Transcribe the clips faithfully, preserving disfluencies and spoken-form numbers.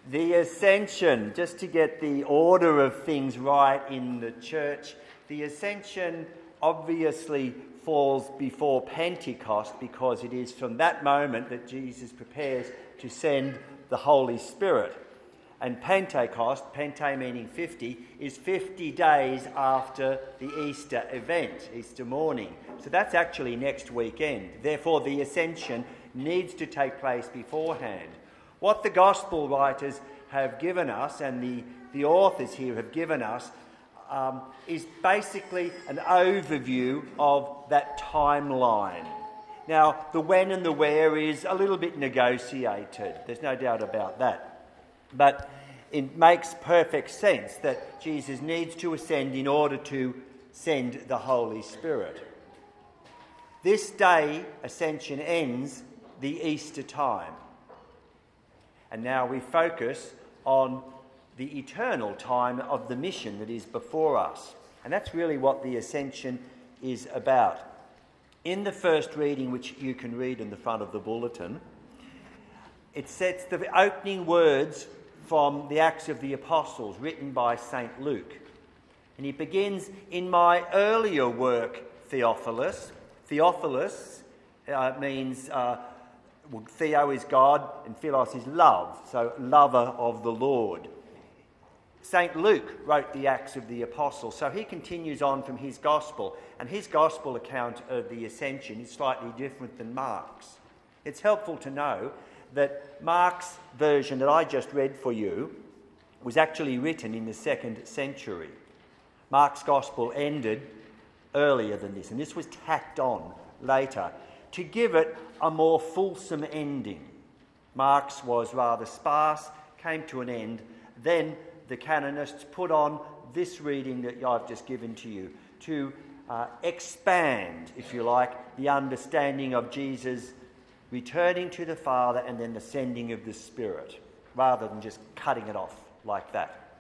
The Ascension, just to get the order of things right in the church, the Ascension obviously falls before Pentecost because it is from that moment that Jesus prepares to send the Holy Spirit. And Pentecost, Pente meaning fifty, is fifty days after the Easter event, Easter morning. So that's actually next weekend. Therefore, the Ascension needs to take place beforehand. What the Gospel writers have given us, and the, the authors here have given us, um, is basically an overview of that timeline. Now, the when and the where is a little bit negotiated. There's no doubt about that. But it makes perfect sense that Jesus needs to ascend in order to send the Holy Spirit. This day, Ascension ends the Easter time. And now we focus on the eternal time of the mission that is before us. And that's really what the Ascension is about. In the first reading, which you can read in the front of the bulletin, it sets the opening words from the Acts of the Apostles, written by Saint Luke. And he begins, "In my earlier work, Theophilus." Theophilus uh, means, uh, well, Theo is God and Philos is love, so lover of the Lord. Saint Luke wrote the Acts of the Apostles, so he continues on from his Gospel, and his Gospel account of the Ascension is slightly different than Mark's. It's helpful to know that Mark's version that I just read for you was actually written in the second century. Mark's Gospel ended earlier than this, and this was tacked on later to give it a more fulsome ending. Mark's was rather sparse, came to an end. Then the canonists put on this reading that I've just given to you to uh, expand, if you like, the understanding of Jesus returning to the Father and then the sending of the Spirit, rather than just cutting it off like that.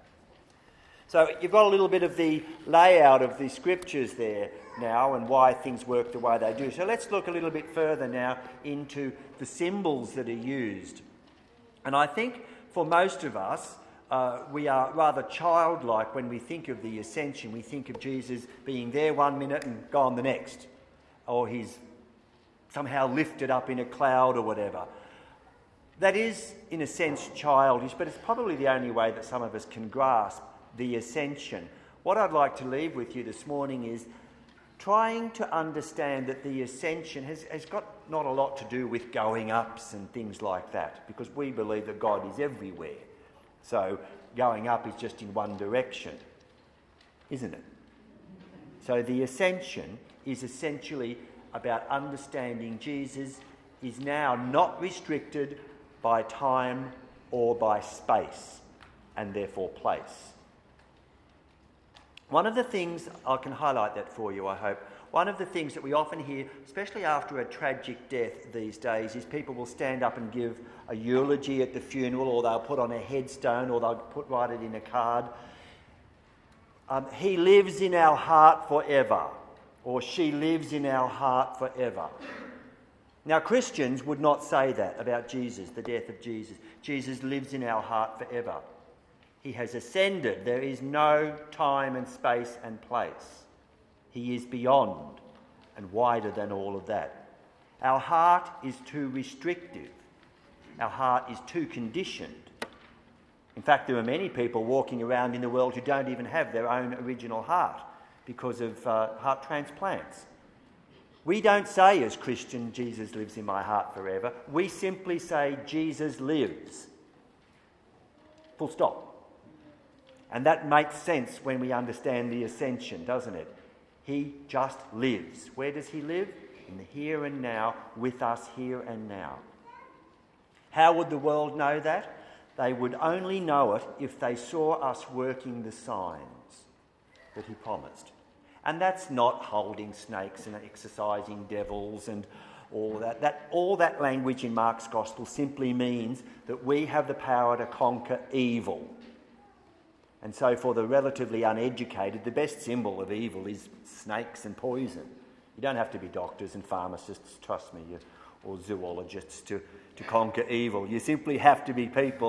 So you've got a little bit of the layout of the scriptures there now and why things work the way they do. So let's look a little bit further now into the symbols that are used. And I think for most of us, uh, we are rather childlike when we think of the Ascension. We think of Jesus being there one minute and gone the next, or he's somehow lifted up in a cloud or whatever. That is, in a sense, childish, but it's probably the only way that some of us can grasp the Ascension. What I'd like to leave with you this morning is trying to understand that the Ascension has, has got not a lot to do with going ups and things like that, because we believe that God is everywhere. So going up is just in one direction, isn't it? So the Ascension is essentially about understanding Jesus is now not restricted by time or by space, and therefore place. One of the things, I can highlight that for you, I hope, one of the things that we often hear, especially after a tragic death these days, is people will stand up and give a eulogy at the funeral, or they'll put on a headstone, or they'll put write it in a card. Um, he lives in our heart forever. Or she lives in our heart forever. Now, Christians would not say that about Jesus, the death of Jesus. Jesus lives in our heart forever. He has ascended. There is no time and space and place. He is beyond and wider than all of that. Our heart is too restrictive. Our heart is too conditioned. In fact, there are many people walking around in the world who don't even have their own original heart, because of uh, heart transplants. We don't say as Christian, Jesus lives in my heart forever. We simply say, Jesus lives. Full stop. And that makes sense when we understand the Ascension, doesn't it? He just lives. Where does he live? In the here and now, with us here and now. How would the world know that? They would only know it if they saw us working the signs that he promised. And that's not holding snakes and exorcising devils and all that. That all that language in Mark's Gospel simply means that we have the power to conquer evil. And so for the relatively uneducated, the best symbol of evil is snakes and poison. You don't have to be doctors and pharmacists, trust me, or zoologists to, to conquer evil. You simply have to be people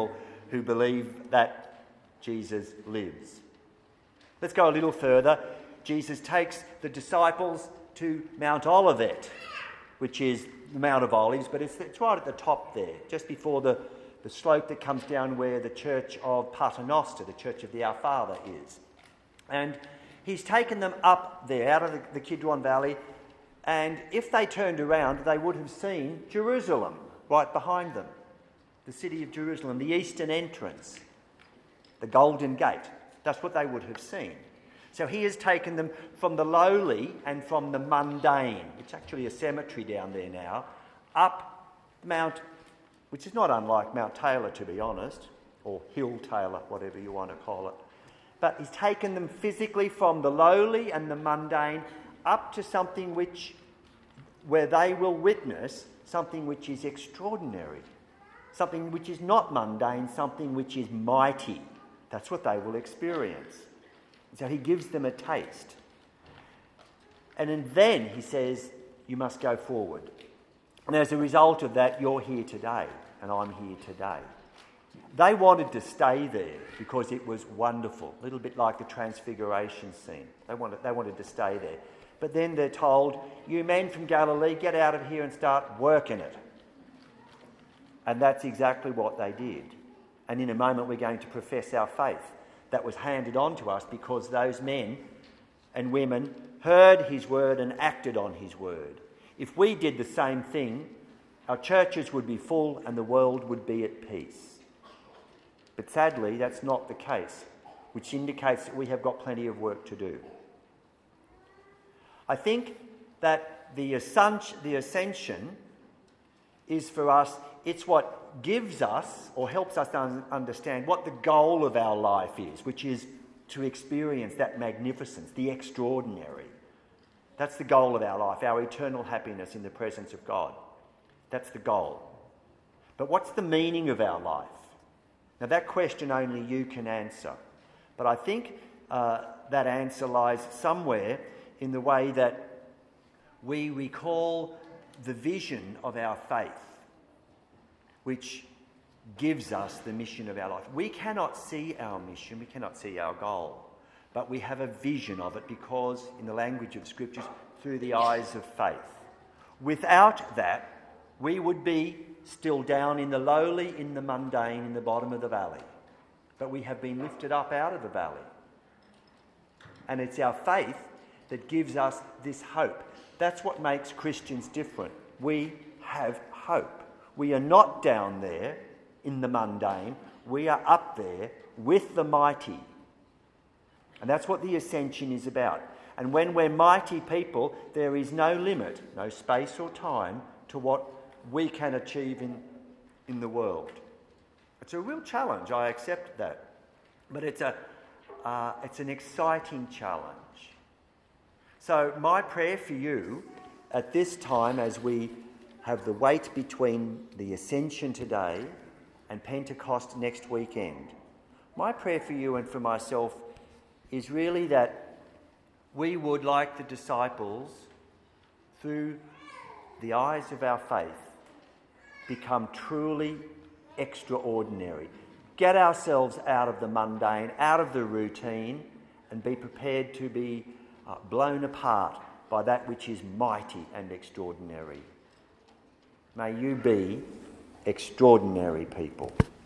who believe that Jesus lives. Let's go a little further. Jesus takes the disciples to Mount Olivet, which is the Mount of Olives, but it's, it's right at the top there, just before the, the slope that comes down where the church of Paternoster, the church of the Our Father, is. And he's taken them up there, out of the, the Kidron Valley, and if they turned around, they would have seen Jerusalem right behind them, the city of Jerusalem, the eastern entrance, the Golden Gate. That's what they would have seen. So he has taken them from the lowly and from the mundane, it's actually a cemetery down there now, up Mount, which is not unlike Mount Taylor, to be honest, or Hill Taylor, whatever you want to call it. But he's taken them physically from the lowly and the mundane up to something which, where they will witness something which is extraordinary, something which is not mundane, something which is mighty. That's what they will experience. So he gives them a taste. And then he says, you must go forward. And as a result of that, you're here today, and I'm here today. They wanted to stay there because it was wonderful, a little bit like the Transfiguration scene. They wanted, they wanted to stay there. But then they're told, you men from Galilee, get out of here and start working it. And that's exactly what they did. And in a moment we're going to profess our faith that was handed on to us because those men and women heard his word and acted on his word. If we did the same thing, our churches would be full and the world would be at peace. But sadly, that's not the case, which indicates that we have got plenty of work to do. I think that the ascension, the ascension is for us, it's what gives us or helps us un- understand what the goal of our life is, which is to experience that magnificence, the extraordinary. That's the goal of our life, our eternal happiness in the presence of God. That's the goal. But what's the meaning of our life? Now that question only you can answer. But I think uh, that answer lies somewhere in the way that we recall the vision of our faith, which gives us the mission of our life. We cannot see our mission, we cannot see our goal, but we have a vision of it because, in the language of Scriptures, through the eyes of faith. Without that, we would be still down in the lowly, in the mundane, in the bottom of the valley. But we have been lifted up out of the valley. And it's our faith that gives us this hope. That's what makes Christians different. We have hope. We are not down there in the mundane. We are up there with the mighty. And that's what the ascension is about. And when we're mighty people, there is no limit, no space or time to what we can achieve in, in the world. It's a real challenge, I accept that. But it's a uh, it's an exciting challenge. So my prayer for you at this time, as we have the wait between the Ascension today and Pentecost next weekend, my prayer for you and for myself is really that we would, like the disciples, through the eyes of our faith, become truly extraordinary. Get ourselves out of the mundane, out of the routine, and be prepared to be uh, blown apart by that which is mighty and extraordinary. May you be extraordinary people.